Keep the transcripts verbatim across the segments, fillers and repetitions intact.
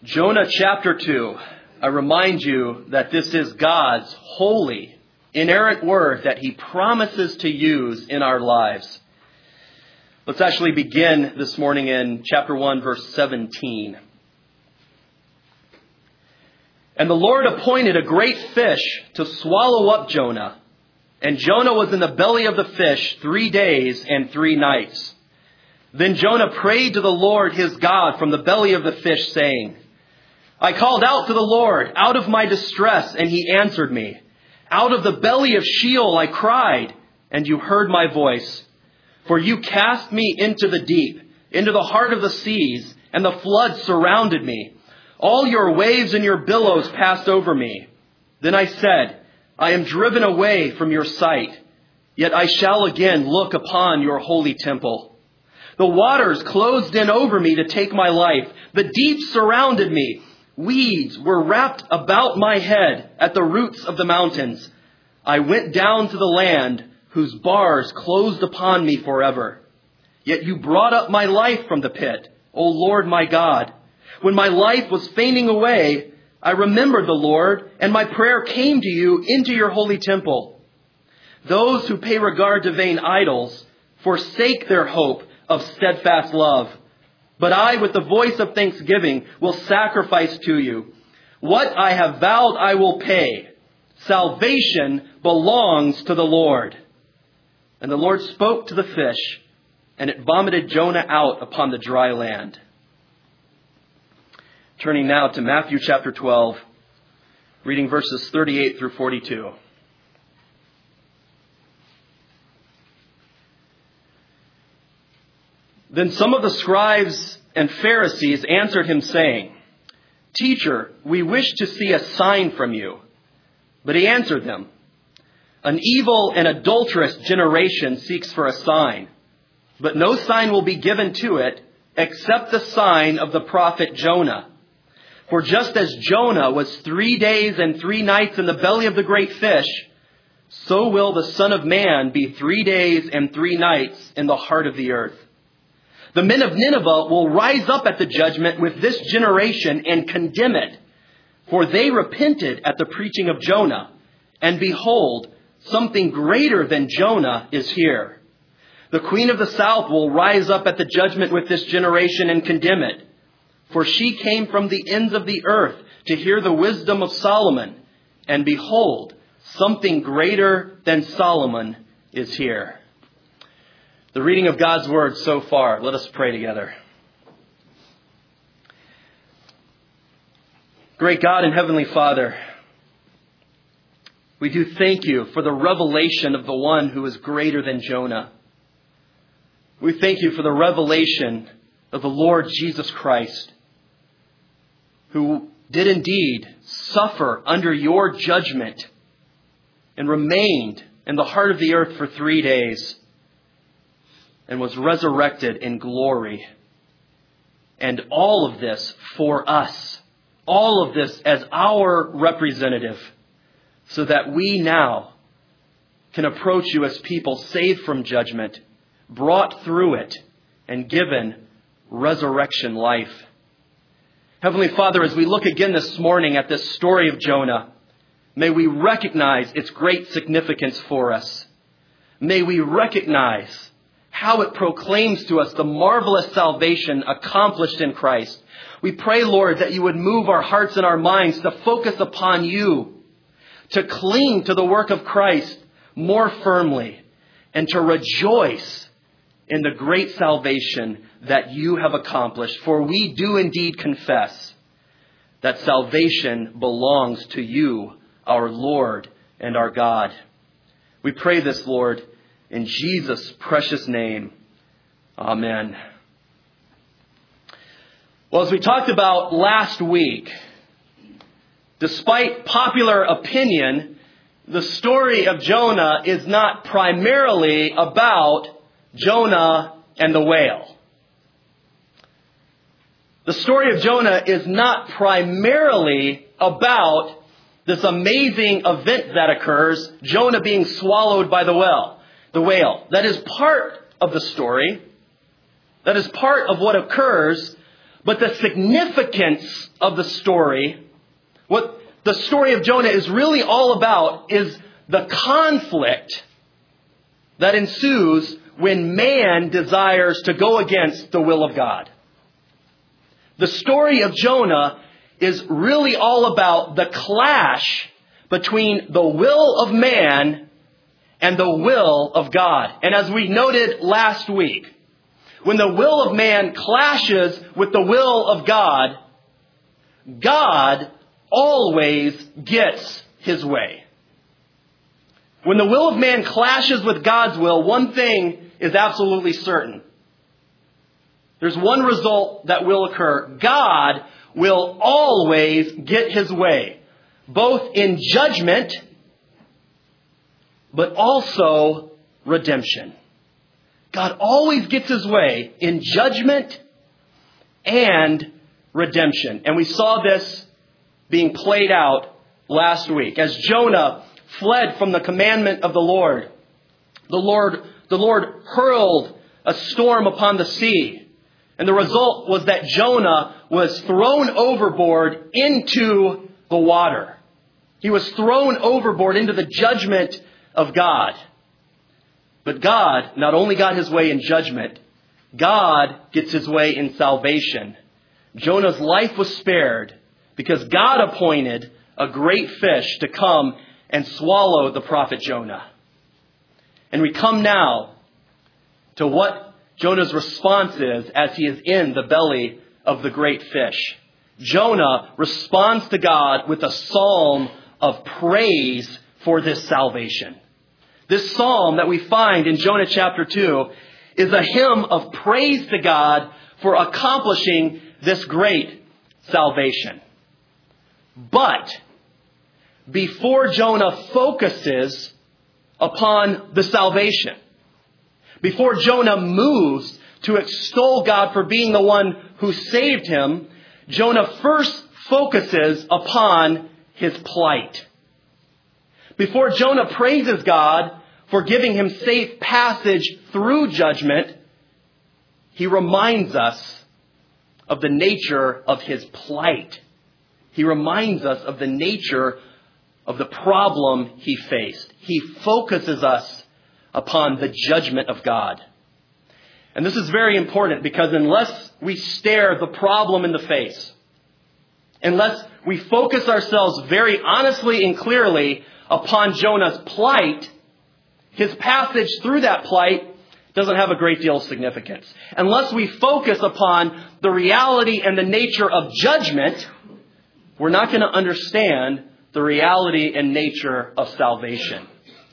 Jonah chapter two. I remind you that this is God's holy, inerrant word that he promises to use in our lives. Let's actually begin this morning in chapter one, verse seventeen. And the Lord appointed a great fish to swallow up Jonah. And Jonah was in the belly of the fish three days and three nights. Then Jonah prayed to the Lord his God from the belly of the fish, saying, I called out to the Lord out of my distress, and he answered me. Out of the belly of Sheol I cried, and you heard my voice. For you cast me into the deep, into the heart of the seas, and the floods surrounded me. All your waves and your billows passed over me. Then I said, I am driven away from your sight, yet I shall again look upon your holy temple. The waters closed in over me to take my life. The deep surrounded me. Weeds were wrapped about my head at the roots of the mountains. I went down to the land whose bars closed upon me forever. Yet you brought up my life from the pit, O Lord my God. When my life was fainting away, I remembered the Lord, and my prayer came to you into your holy temple. Those who pay regard to vain idols forsake their hope of steadfast love. But I, with the voice of thanksgiving, will sacrifice to you. What I have vowed I will pay. Salvation belongs to the Lord. And the Lord spoke to the fish, and it vomited Jonah out upon the dry land. Turning now to Matthew chapter twelve, reading verses thirty-eight through forty-two. Then some of the scribes and Pharisees answered him, saying, Teacher, we wish to see a sign from you. But he answered them, An evil and adulterous generation seeks for a sign, but no sign will be given to it except the sign of the prophet Jonah. For just as Jonah was three days and three nights in the belly of the great fish, so will the Son of Man be three days and three nights in the heart of the earth. The men of Nineveh will rise up at the judgment with this generation and condemn it. For they repented at the preaching of Jonah. And behold, something greater than Jonah is here. The queen of the south will rise up at the judgment with this generation and condemn it. For she came from the ends of the earth to hear the wisdom of Solomon. And behold, something greater than Solomon is here. The reading of God's word so far. Let us pray together. Great God and Heavenly Father, we do thank you for the revelation of the one who is greater than Jonah. We thank you for the revelation of the Lord Jesus Christ, who did indeed suffer under your judgment and remained in the heart of the earth for three days. And was resurrected in glory. And all of this for us. All of this as our representative. So that we now can approach you as people saved from judgment, brought through it, and given resurrection life. Heavenly Father, as we look again this morning at this story of Jonah, may we recognize its great significance for us. May we recognize how it proclaims to us the marvelous salvation accomplished in Christ. We pray, Lord, that you would move our hearts and our minds to focus upon you, to cling to the work of Christ more firmly, and to rejoice in the great salvation that you have accomplished. For we do indeed confess that salvation belongs to you, our Lord and our God. We pray this, Lord, in Jesus' precious name. Amen. Well, as we talked about last week, despite popular opinion, the story of Jonah is not primarily about Jonah and the whale. The story of Jonah is not primarily about this amazing event that occurs, Jonah being swallowed by the whale. The whale. That is part of the story. That is part of what occurs. But the significance of the story, what the story of Jonah is really all about, is the conflict that ensues when man desires to go against the will of God. The story of Jonah is really all about the clash between the will of man and the will of God. And as we noted last week, when the will of man clashes with the will of God, God always gets his way. When the will of man clashes with God's will, one thing is absolutely certain. There's one result that will occur. God will always get his way, both in judgment, but also redemption. God always gets his way in judgment and redemption. And we saw this being played out last week. As Jonah fled from the commandment of the Lord, the Lord, the Lord hurled a storm upon the sea. And the result was that Jonah was thrown overboard into the water. He was thrown overboard into the judgment of God. But God not only got his way in judgment, God gets his way in salvation. Jonah's life was spared because God appointed a great fish to come and swallow the prophet Jonah. And we come now to what Jonah's response is as he is in the belly of the great fish. Jonah responds to God with a psalm of praise for this salvation. This psalm that we find in Jonah chapter two is a hymn of praise to God for accomplishing this great salvation. But before Jonah focuses upon the salvation, before Jonah moves to extol God for being the one who saved him, Jonah first focuses upon his plight. Before Jonah praises God for giving him safe passage through judgment, he reminds us of the nature of his plight. He reminds us of the nature of the problem he faced. He focuses us upon the judgment of God. And this is very important because unless we stare the problem in the face, unless we focus ourselves very honestly and clearly upon Jonah's plight, his passage through that plight doesn't have a great deal of significance. Unless we focus upon the reality and the nature of judgment, we're not going to understand the reality and nature of salvation.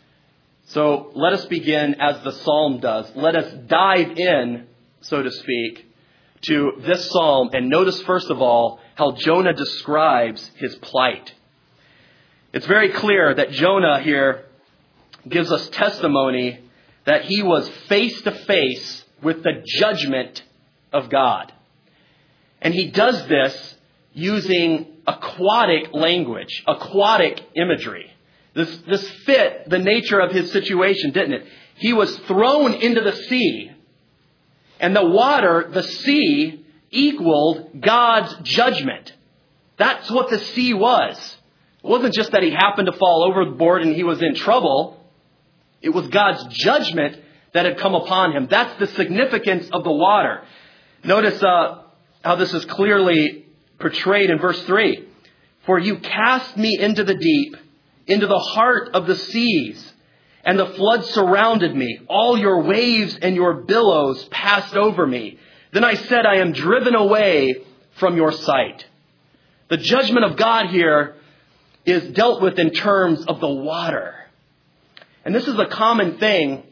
So let us begin as the psalm does. Let us dive in, so to speak, to this psalm and notice first of all how Jonah describes his plight. It's very clear that Jonah here gives us testimony that he was face to face with the judgment of God. And he does this using aquatic language, aquatic imagery. This, this fit the nature of his situation, didn't it? He was thrown into the sea, and the water, the sea, equaled God's judgment. That's what the sea was. It wasn't just that he happened to fall overboard and he was in trouble. It was God's judgment that had come upon him. That's the significance of the water. Notice uh, how this is clearly portrayed in verse three. For you cast me into the deep, into the heart of the seas, and the flood surrounded me. All your waves and your billows passed over me. Then I said, I am driven away from your sight. The judgment of God here is dealt with in terms of the water. And this is a common thing,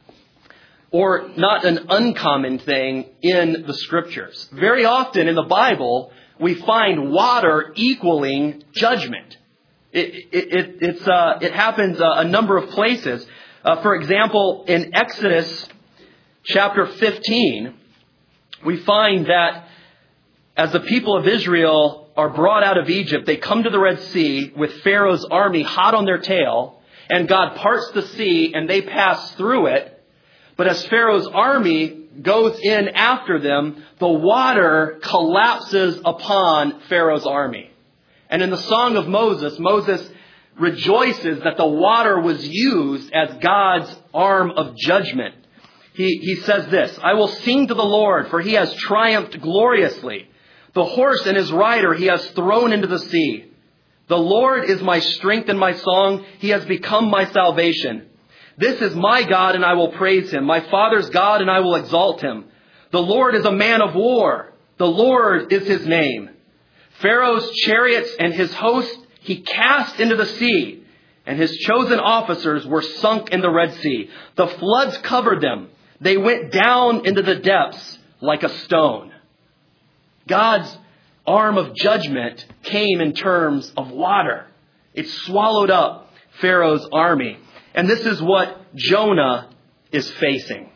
or not an uncommon thing, in the Scriptures. Very often in the Bible, we find water equaling judgment. It, it, it, it's, uh, it happens uh, a number of places. Uh, for example, in Exodus chapter fifteen, we find that as the people of Israel are brought out of Egypt, they come to the Red Sea with Pharaoh's army hot on their tail, and God parts the sea and they pass through it. But as Pharaoh's army goes in after them, the water collapses upon Pharaoh's army. And in the Song of Moses, Moses rejoices that the water was used as God's arm of judgment. He, he says this, I will sing to the Lord, for he has triumphed gloriously. The horse and his rider he has thrown into the sea. The Lord is my strength and my song. He has become my salvation. This is my God, and I will praise him. My father's God, and I will exalt him. The Lord is a man of war. The Lord is his name. Pharaoh's chariots and his host he cast into the sea, and his chosen officers were sunk in the Red Sea. The floods covered them. They went down into the depths like a stone. God's arm of judgment came in terms of water. It swallowed up Pharaoh's army. And this is what Jonah is facing.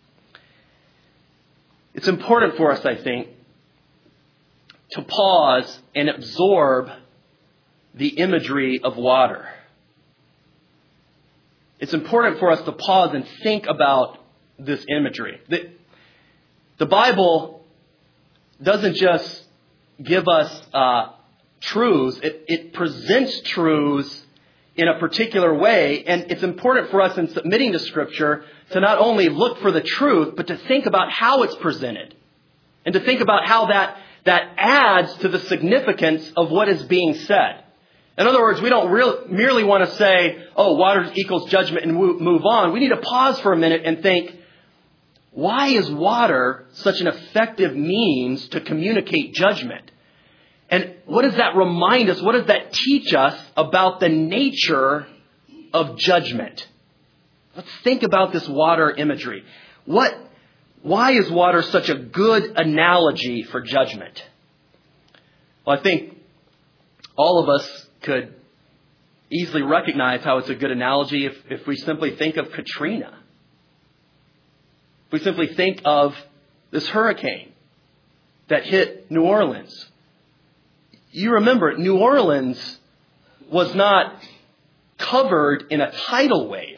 It's important for us, I think, to pause and absorb the imagery of water. It's important for us to pause and think about this imagery. The, the Bible doesn't just give us uh, truths. It, it presents truths in a particular way. And it's important for us in submitting to Scripture to not only look for the truth, but to think about how it's presented. And to think about how that, that adds to the significance of what is being said. In other words, we don't real, merely want to say, oh, water equals judgment and move on. We need to pause for a minute and think, why is water such an effective means to communicate judgment? And what does that remind us? What does that teach us about the nature of judgment? Let's think about this water imagery. What, why is water such a good analogy for judgment? Well, I think all of us could easily recognize how it's a good analogy if, if we simply think of Katrina. If we simply think of this hurricane that hit New Orleans. You remember, New Orleans was not covered in a tidal wave.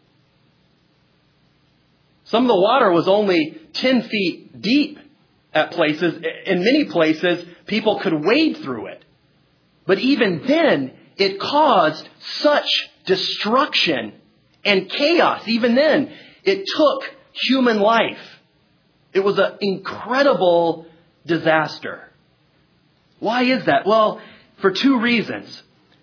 Some of the water was only ten feet deep at places. In many places, people could wade through it. But even then, it caused such destruction and chaos. Even then, it took human life. It was an incredible disaster. Why is that? Well, for two reasons.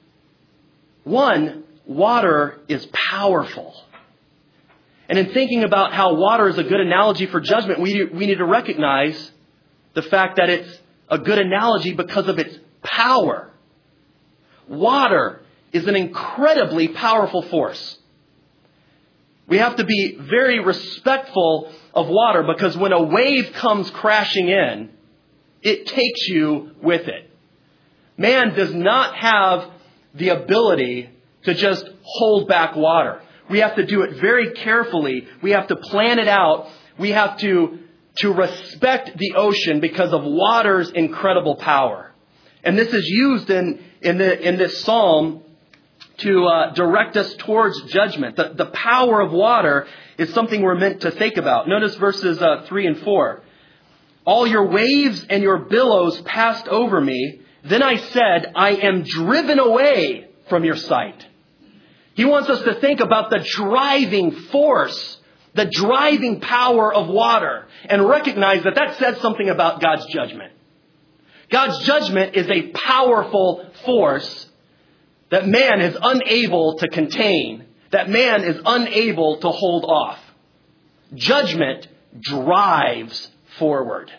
One, water is powerful. And in thinking about how water is a good analogy for judgment, we, we need to recognize the fact that it's a good analogy because of its power. Water is an incredibly powerful force. We have to be very respectful of water because when a wave comes crashing in, it takes you with it. Man does not have the ability to just hold back water. We have to do it very carefully. We have to plan it out. We have to, to respect the ocean because of water's incredible power. And this is used in, in, the, in this psalm to uh, direct us towards judgment. The, the power of water is something we're meant to think about. Notice verses uh, three and four. All your waves and your billows passed over me. Then I said, I am driven away from your sight. He wants us to think about the driving force, the driving power of water, and recognize that that says something about God's judgment. God's judgment is a powerful force that man is unable to contain, that man is unable to hold off. Judgment drives forward.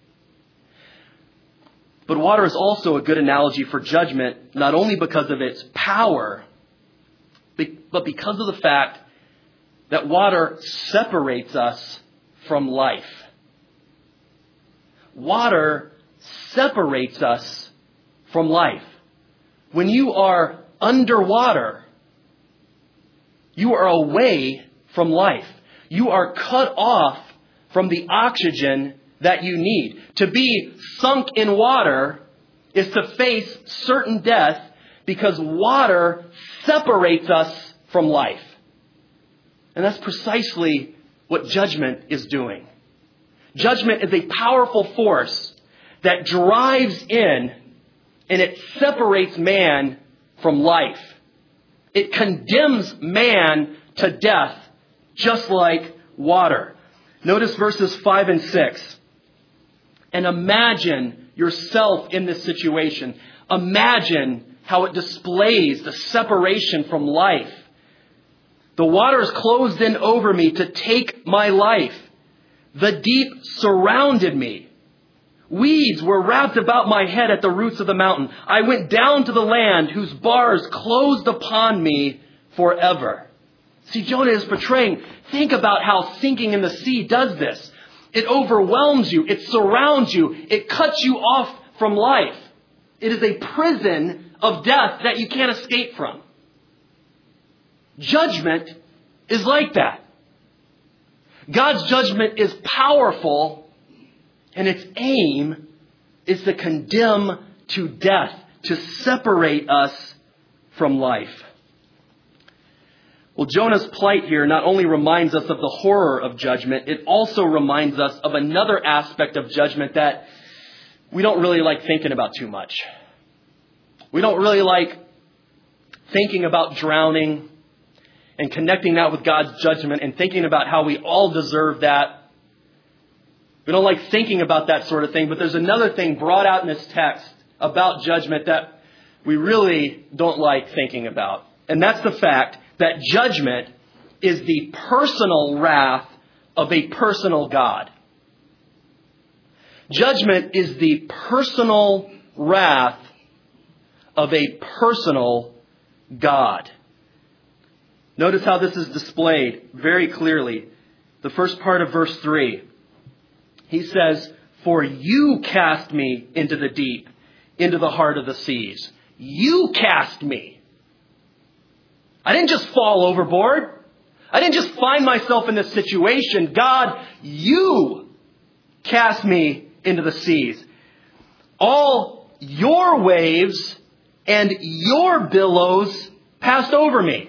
But water is also a good analogy for judgment, not only because of its power, but because of the fact that water separates us from life. Water separates us from life. When you are underwater, you are away from life. You are cut off from the oxygen that you need. To be sunk in water is to face certain death because water separates us from life. And that's precisely what judgment is doing. Judgment is a powerful force that drives in and it separates man from life. It condemns man to death just like water. Notice verses five and six. And imagine yourself in this situation. Imagine how it displays the separation from life. The waters closed in over me to take my life. The deep surrounded me. Weeds were wrapped about my head at the roots of the mountain. I went down to the land whose bars closed upon me forever. See, Jonah is portraying, think about how sinking in the sea does this. It overwhelms you. It surrounds you. It cuts you off from life. It is a prison of death that you can't escape from. Judgment is like that. God's judgment is powerful, and its aim is to condemn to death, to separate us from life. Well, Jonah's plight here not only reminds us of the horror of judgment, it also reminds us of another aspect of judgment that we don't really like thinking about too much. We don't really like thinking about drowning and connecting that with God's judgment and thinking about how we all deserve that. We don't like thinking about that sort of thing, but there's another thing brought out in this text about judgment that we really don't like thinking about. And that's the fact that judgment is the personal wrath of a personal God. Judgment is the personal wrath of a personal God. Notice how this is displayed very clearly. The first part of verse three. He says, "For you cast me into the deep, into the heart of the seas." You cast me. I didn't just fall overboard. I didn't just find myself in this situation. God, you cast me into the seas. All your waves and your billows passed over me.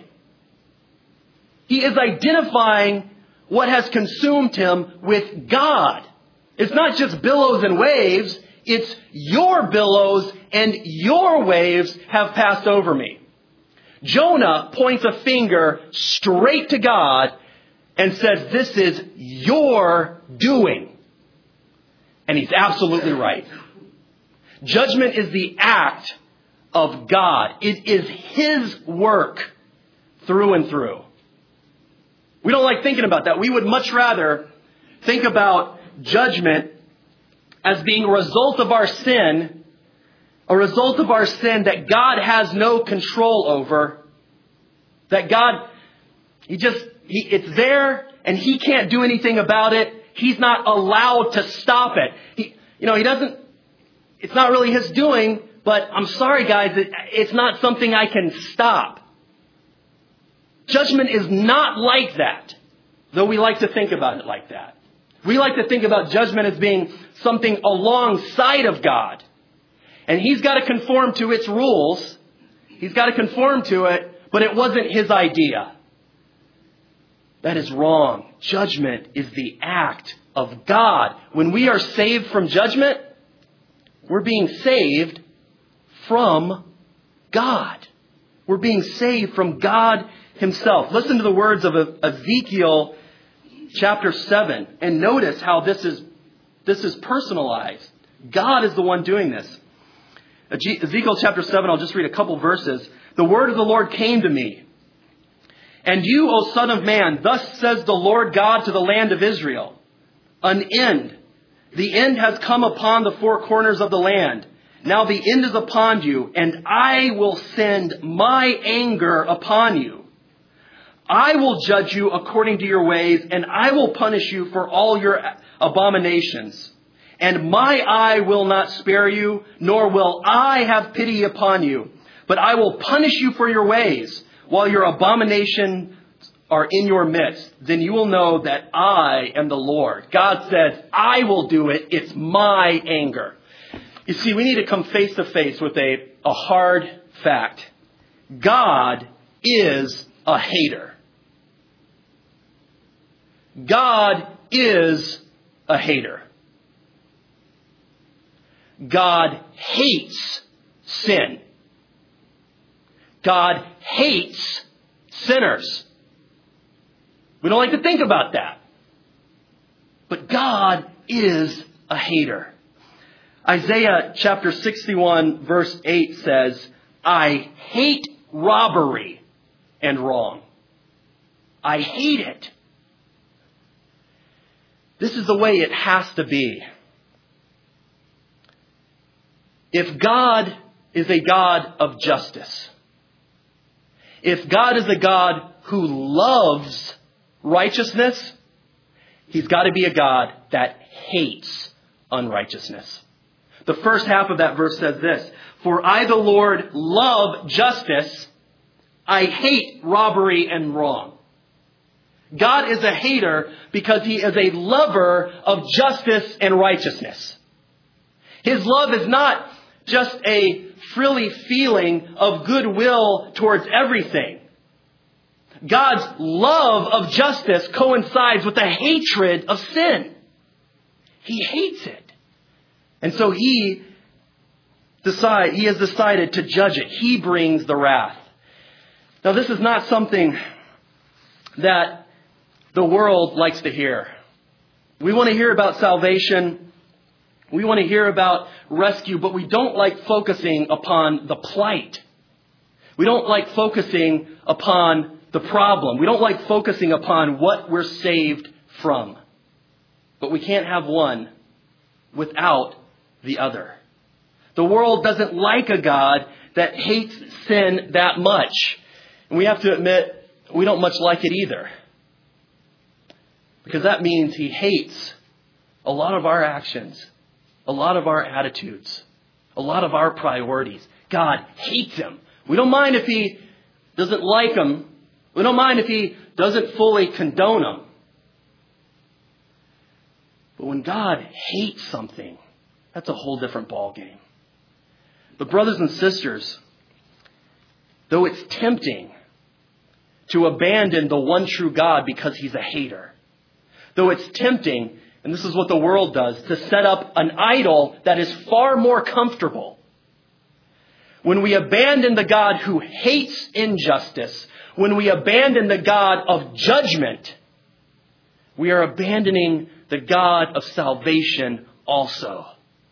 He is identifying what has consumed him with God. It's not just billows and waves. It's your billows and your waves have passed over me. Jonah points a finger straight to God and says, this is your doing. And he's absolutely right. Judgment is the act of God. It is his work through and through. We don't like thinking about that. We would much rather think about judgment as being a result of our sin, a result of our sin that God has no control over, that God, he just, he, it's there and he can't do anything about it. He's not allowed to stop it. He, you know, he doesn't, it's not really his doing, but I'm sorry guys, it, it's not something I can stop. Judgment is not like that, though we like to think about it like that. We like to think about judgment as being something alongside of God. And he's got to conform to its rules. He's got to conform to it, but it wasn't his idea. That is wrong. Judgment is the act of God. When we are saved from judgment, we're being saved from God. We're being saved from God himself. Listen to the words of Ezekiel chapter seven and notice how this is this is personalized. God is the one doing this. Ezekiel chapter seven, I'll just read a couple verses. The word of the Lord came to me. And you, O son of man, thus says the Lord God to the land of Israel, an end. The end has come upon the four corners of the land. Now the end is upon you, and I will send my anger upon you. I will judge you according to your ways, and I will punish you for all your abominations. And my eye will not spare you, nor will I have pity upon you. But I will punish you for your ways, while your abominations are in your midst. Then you will know that I am the Lord. God says, I will do it. It's my anger. You see, we need to come face to face with a, a hard fact. God is a hater. God is a a hater. God hates sin. God hates sinners. We don't like to think about that. But God is a hater. Isaiah chapter sixty-one verse eight says, I hate robbery and wrong. I hate it. This is the way it has to be. If God is a God of justice, if God is a God who loves righteousness, He's got to be a God that hates unrighteousness. The first half of that verse says this, for I, the Lord, love justice. I hate robbery and wrong. God is a hater because He is a lover of justice and righteousness. His love is not just a frilly feeling of goodwill towards everything. God's love of justice coincides with the hatred of sin. He hates it. And so he decide, he has decided to judge it. He brings the wrath. Now, this is not something that the world likes to hear. We want to hear about salvation. We want to hear about rescue, but we don't like focusing upon the plight. We don't like focusing upon the problem. We don't like focusing upon what we're saved from. But we can't have one without the other. The world doesn't like a God that hates sin that much. And we have to admit, we don't much like it either. Because that means He hates a lot of our actions, a lot of our attitudes, a lot of our priorities. God hates them. We don't mind if He doesn't like them. We don't mind if He doesn't fully condone them. But when God hates something, that's a whole different ballgame. But brothers and sisters, though it's tempting to abandon the one true God because He's a hater, though it's tempting, and this is what the world does, to set up an idol that is far more comfortable, when we abandon the God who hates injustice, when we abandon the God of judgment, we are abandoning the God of salvation also.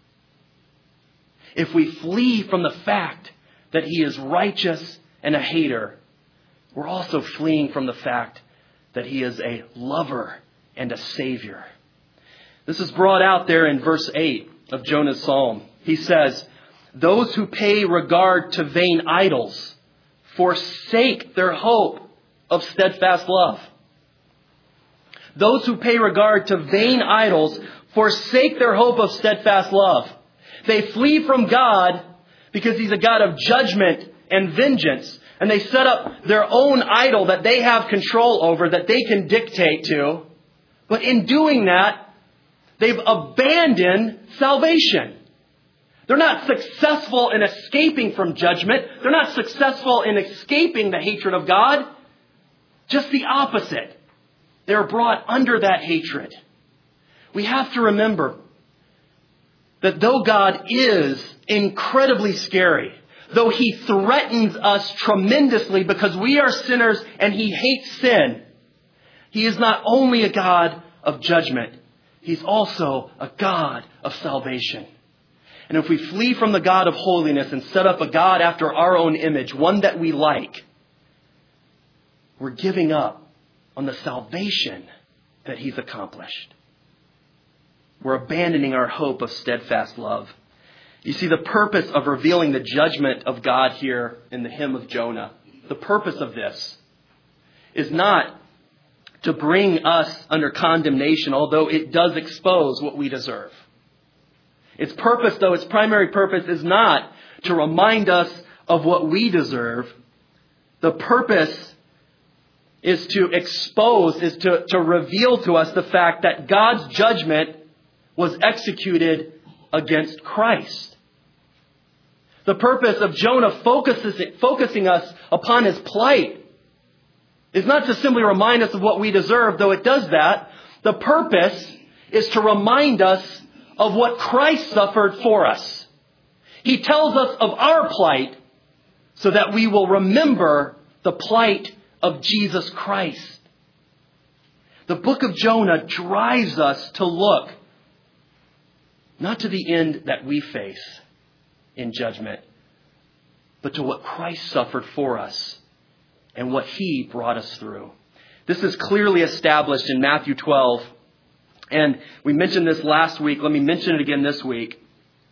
If we flee from the fact that He is righteous and a hater, we're also fleeing from the fact that He is a lover and a savior. This is brought out there in verse eight of Jonah's psalm. He says, those who pay regard to vain idols forsake their hope of steadfast love. Those who pay regard to vain idols forsake their hope of steadfast love. They flee from God because He's a God of judgment and vengeance. And they set up their own idol that they have control over, that they can dictate to. But in doing that, they've abandoned salvation. They're not successful in escaping from judgment. They're not successful in escaping the hatred of God. Just the opposite. They're brought under that hatred. We have to remember that though God is incredibly scary, though He threatens us tremendously because we are sinners and He hates sin, He is not only a God of judgment, He's also a God of salvation. And if we flee from the God of holiness and set up a God after our own image, one that we like, we're giving up on the salvation that He's accomplished. We're abandoning our hope of steadfast love. You see, the purpose of revealing the judgment of God here in the hymn of Jonah, the purpose of this is not to bring us under condemnation, although it does expose what we deserve. Its purpose, though, its primary purpose is not to remind us of what we deserve. The purpose is to expose, is to, to reveal to us the fact that God's judgment was executed against Christ. The purpose of Jonah focuses, focusing us upon his plight is not to simply remind us of what we deserve, though it does that. The purpose is to remind us of what Christ suffered for us. He tells us of our plight so that we will remember the plight of Jesus Christ. The book of Jonah drives us to look not to the end that we face in judgment, but to what Christ suffered for us and what He brought us through. This is clearly established in Matthew twelve. And we mentioned this last week. Let me mention it again this week.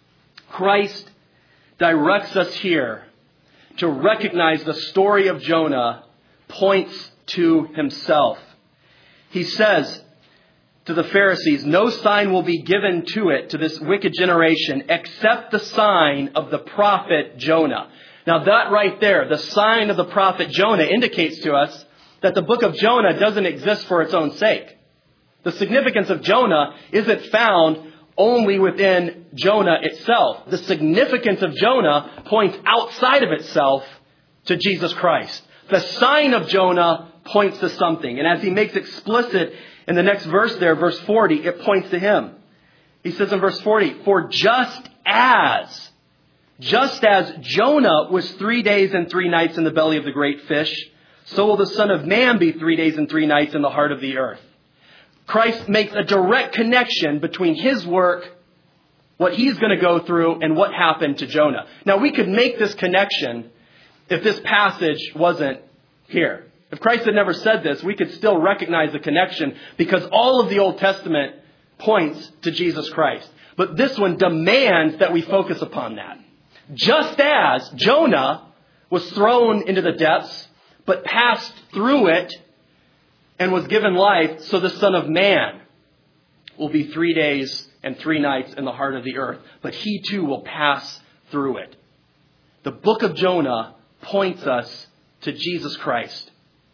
Christ directs us here to recognize the story of Jonah points to Himself. He says to the Pharisees, "No sign will be given to it, to this wicked generation, except the sign of the prophet Jonah." Now that right there, the sign of the prophet Jonah, indicates to us that the book of Jonah doesn't exist for its own sake. The significance of Jonah isn't found only within Jonah itself. The significance of Jonah points outside of itself to Jesus Christ. The sign of Jonah points to something. And as he makes explicit in the next verse there, verse forty, it points to Him. He says in verse forty, "For just as, just as Jonah was three days and three nights in the belly of the great fish, so will the Son of Man be three days and three nights in the heart of the earth." Christ makes a direct connection between His work, what He's going to go through, and what happened to Jonah. Now, we could make this connection if this passage wasn't here. If Christ had never said this, we could still recognize the connection because all of the Old Testament points to Jesus Christ. But this one demands that we focus upon that. Just as Jonah was thrown into the depths, but passed through it and was given life, so the Son of Man will be three days and three nights in the heart of the earth. But He too will pass through it. The book of Jonah points us to Jesus Christ.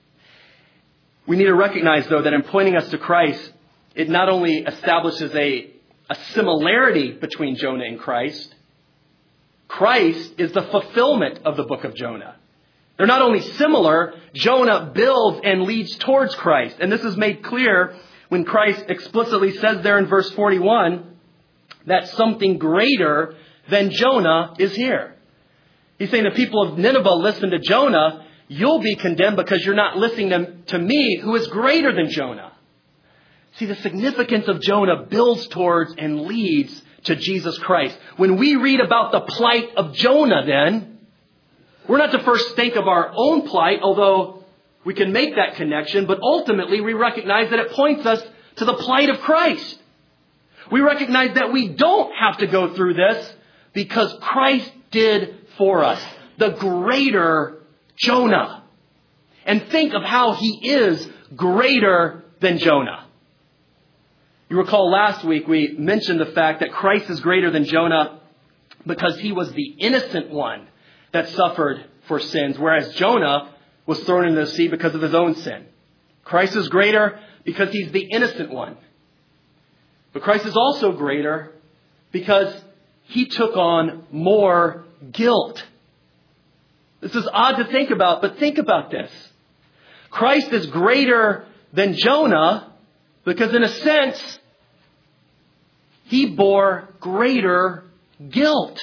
We need to recognize, though, that in pointing us to Christ, it not only establishes a, a similarity between Jonah and Christ, Christ is the fulfillment of the book of Jonah. They're not only similar, Jonah builds and leads towards Christ. And this is made clear when Christ explicitly says there in verse forty-one that something greater than Jonah is here. He's saying the people of Nineveh listen to Jonah, you'll be condemned because you're not listening to, to me, who is greater than Jonah. See, the significance of Jonah builds towards and leads to Jesus Christ. When we read about the plight of Jonah then, we're not to first think of our own plight, although we can make that connection, but ultimately we recognize that it points us to the plight of Christ. We recognize that we don't have to go through this because Christ did for us. The greater Jonah. And think of how He is greater than Jonah. You recall last week we mentioned the fact that Christ is greater than Jonah because He was the innocent one that suffered for sins, whereas Jonah was thrown into the sea because of his own sin. Christ is greater because He's the innocent one. But Christ is also greater because He took on more guilt. This is odd to think about, but think about this. Christ is greater than Jonah because in a sense, He bore greater guilt.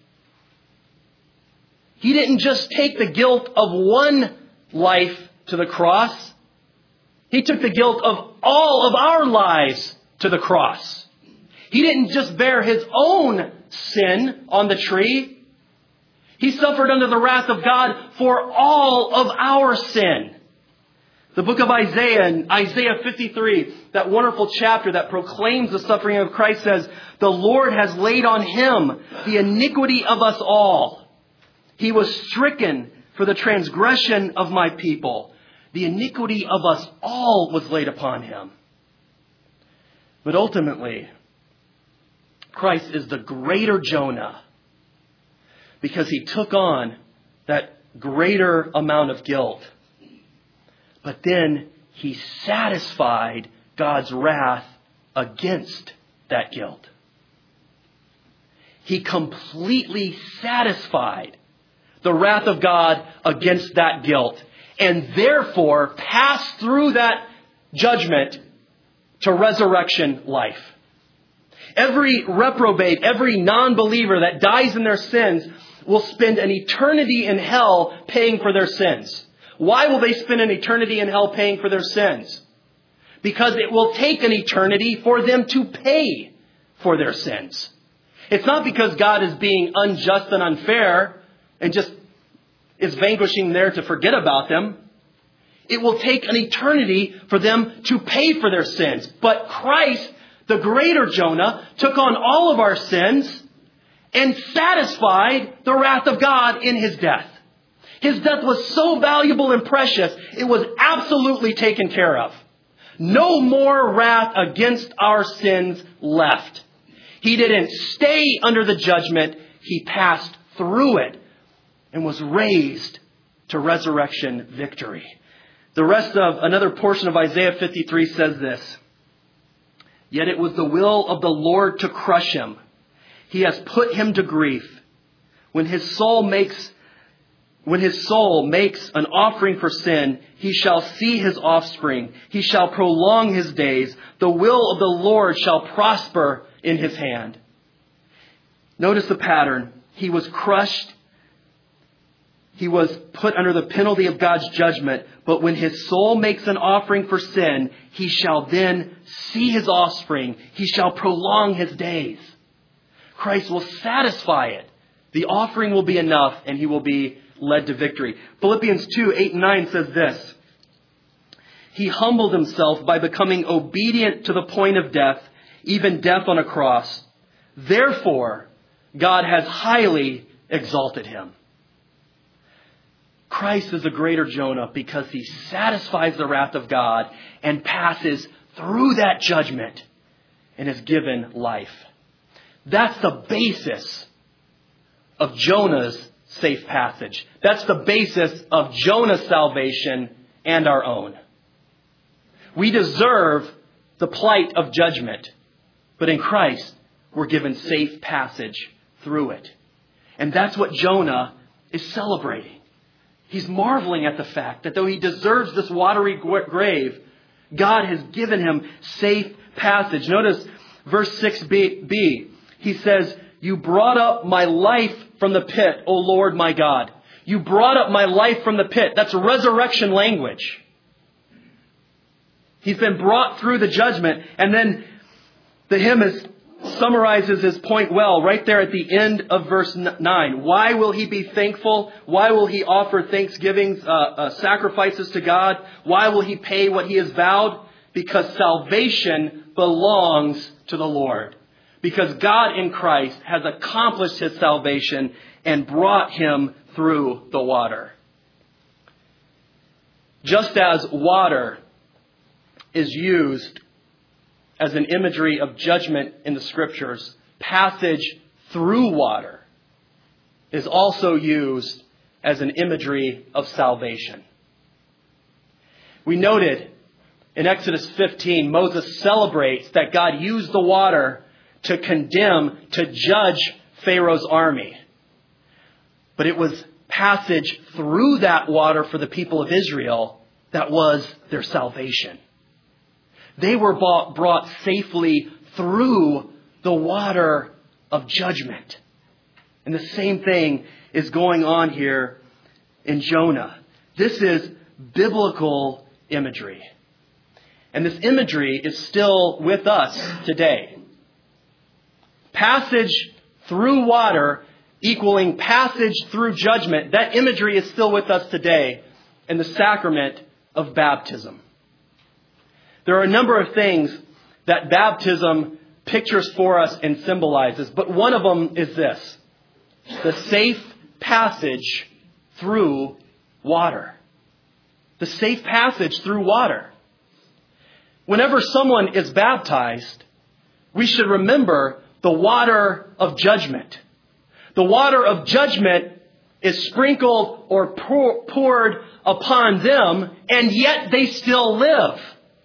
He didn't just take the guilt of one life to the cross. He took the guilt of all of our lives to the cross. He didn't just bear His own sin on the tree. He suffered under the wrath of God for all of our sin. The book of Isaiah, in Isaiah fifty-three, that wonderful chapter that proclaims the suffering of Christ, says, "The Lord has laid on Him the iniquity of us all. He was stricken for the transgression of my people. The iniquity of us all was laid upon Him." But ultimately, Christ is the greater Jonah because He took on that greater amount of guilt. But then He satisfied God's wrath against that guilt. He completely satisfied the wrath of God against that guilt, and therefore passed through that judgment to resurrection life. Every reprobate, every non-believer that dies in their sins will spend an eternity in hell paying for their sins. Why will they spend an eternity in hell paying for their sins? Because it will take an eternity for them to pay for their sins. It's not because God is being unjust and unfair and just is vanquishing there to forget about them. It will take an eternity for them to pay for their sins. But Christ, the greater Jonah, took on all of our sins and satisfied the wrath of God in his death. His death was so valuable and precious, it was absolutely taken care of. No more wrath against our sins left. He didn't stay under the judgment. He passed through it and was raised to resurrection victory. The rest of another portion of Isaiah fifty-three says this. Yet it was the will of the Lord to crush him. He has put him to grief. When his soul makes, when his soul makes an offering for sin, he shall see his offspring. He shall prolong his days. The will of the Lord shall prosper in his hand. Notice the pattern. He was crushed. He was put under the penalty of God's judgment. But when his soul makes an offering for sin, he shall then see his offspring. He shall prolong his days. Christ will satisfy it. The offering will be enough and he will be led to victory. Philippians two, eight and nine says this. He humbled himself by becoming obedient to the point of death, even death on a cross. Therefore, God has highly exalted him. Christ is the greater Jonah because he satisfies the wrath of God and passes through that judgment and is given life. That's the basis of Jonah's safe passage. That's the basis of Jonah's salvation and our own. We deserve the plight of judgment, but in Christ, we're given safe passage through it. And that's what Jonah is celebrating. He's marveling at the fact that though he deserves this watery grave, God has given him safe passage. Notice verse six b. He says, you brought up my life from the pit, O Lord my God. You brought up my life from the pit. That's resurrection language. He's been brought through the judgment. And then the hymn is, summarizes his point well right there at the end of verse nine. Why will he be thankful? Why will he offer thanksgivings, uh, uh, sacrifices to God? Why will he pay what he has vowed? Because salvation belongs to the Lord. Because God in Christ has accomplished his salvation and brought him through the water. Just as water is used as an imagery of judgment in the scriptures, passage through water is also used as an imagery of salvation. We noted in Exodus fifteen, Moses celebrates that God used the water to condemn, to judge Pharaoh's army. But it was passage through that water for the people of Israel that was their salvation. They were brought, brought safely through the water of judgment. And the same thing is going on here in Jonah. This is biblical imagery. And this imagery is still with us today. Passage through water equaling passage through judgment. That imagery is still with us today in the sacrament of baptism. There are a number of things that baptism pictures for us and symbolizes, but one of them is this: the safe passage through water. The safe passage through water. Whenever someone is baptized, we should remember the water of judgment. The water of judgment is sprinkled or pour, poured upon them, and yet they still live.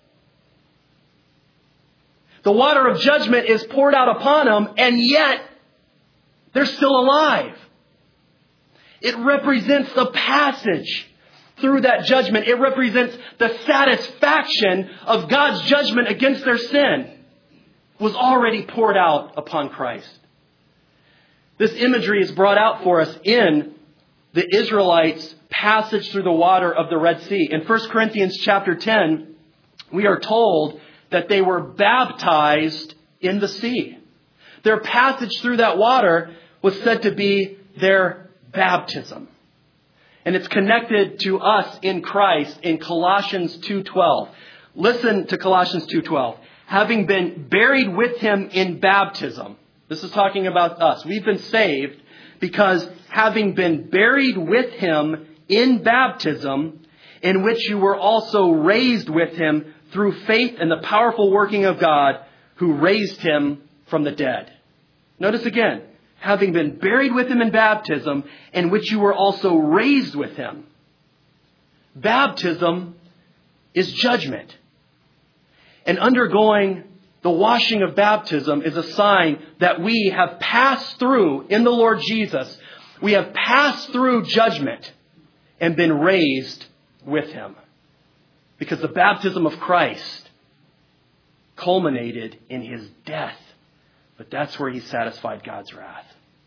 The water of judgment is poured out upon them, and yet they're still alive. It represents the passage through that judgment. It represents the satisfaction of God's judgment against their sin. was already poured out upon Christ. This imagery is brought out for us in the Israelites' passage through the water of the Red Sea. In First Corinthians chapter ten, we are told that they were baptized in the sea. Their passage through that water was said to be their baptism. And it's connected to us in Christ in Colossians two twelve. Listen to Colossians two twelve. Having been buried with him in baptism. This is talking about us. We've been saved because having been buried with him in baptism, in which you were also raised with him through faith in the powerful working of God who raised him from the dead. Notice again, having been buried with him in baptism, in which you were also raised with him. Baptism is judgment. And undergoing the washing of baptism is a sign that we have passed through, in the Lord Jesus, we have passed through judgment and been raised with him. Because the baptism of Christ culminated in his death. But that's where he satisfied God's wrath.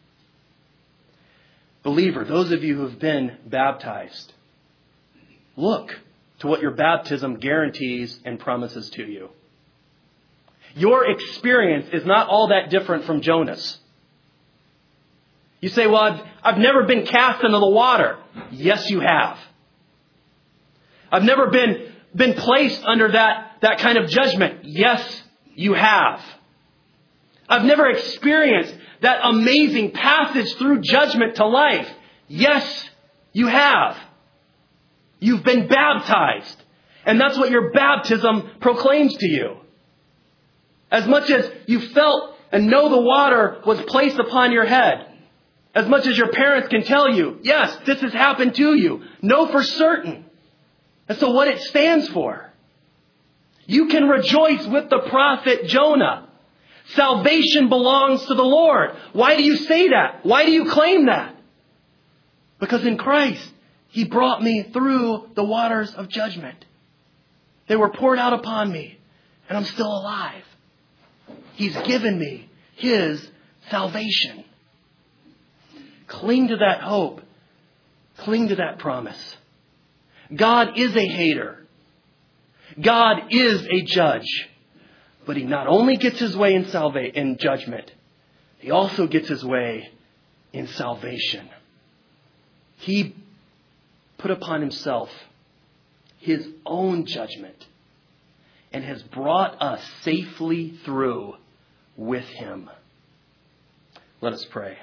Believer, those of you who have been baptized, look to what your baptism guarantees and promises to you. Your experience is not all that different from Jonah's. You say, well, I've, I've never been cast into the water. Yes, you have. I've never been, been placed under that, that kind of judgment. Yes, you have. I've never experienced that amazing passage through judgment to life. Yes, you have. You've been baptized. And that's what your baptism proclaims to you. As much as you felt and know the water was placed upon your head, as much as your parents can tell you, yes, this has happened to you, know for certain. And so what it stands for. You can rejoice with the prophet Jonah. Salvation belongs to the Lord. Why do you say that? Why do you claim that? Because in Christ, he brought me through the waters of judgment. They were poured out upon me, and I'm still alive. He's given me his salvation. Cling to that hope. Cling to that promise. God is a hater. God is a judge. But he not only gets his way in salva- in judgment, he also gets his way in salvation. He put upon himself his own judgment and has brought us safely through with him. Let us pray.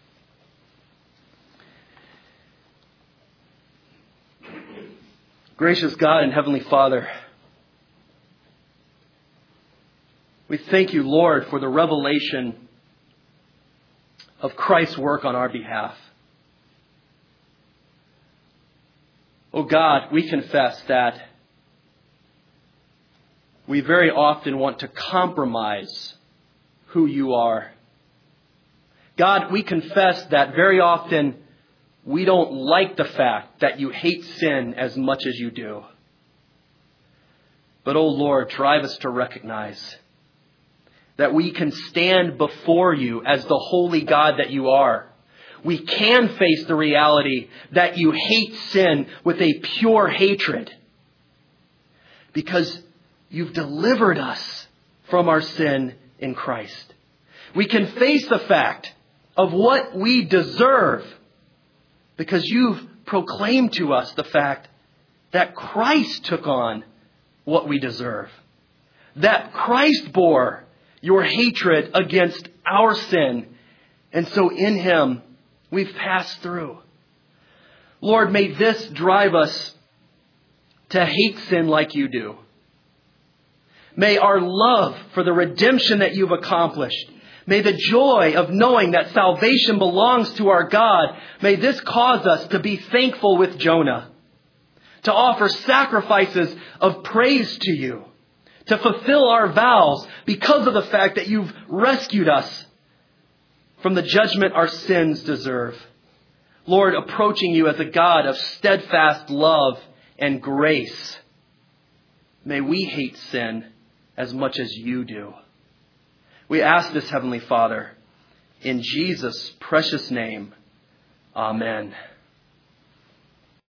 Gracious God and Heavenly Father, we thank you, Lord, for the revelation of Christ's work on our behalf. Oh God, we confess that we very often want to compromise who you are. God, we confess that very often we don't like the fact that you hate sin as much as you do. But, oh Lord, drive us to recognize that we can stand before you as the holy God that you are. We can face the reality that you hate sin with a pure hatred because you've delivered us from our sin in Christ. We can face the fact of what we deserve because you've proclaimed to us the fact that Christ took on what we deserve. That Christ bore your hatred against our sin. And so in him, we've passed through. Lord, may this drive us to hate sin like you do. May our love for the redemption that you've accomplished, may the joy of knowing that salvation belongs to our God, may this cause us to be thankful with Jonah, to offer sacrifices of praise to you, to fulfill our vows because of the fact that you've rescued us from the judgment our sins deserve. Lord, approaching you as a God of steadfast love and grace, may we hate sin as much as you do. We ask this, Heavenly Father, in Jesus' precious name. Amen.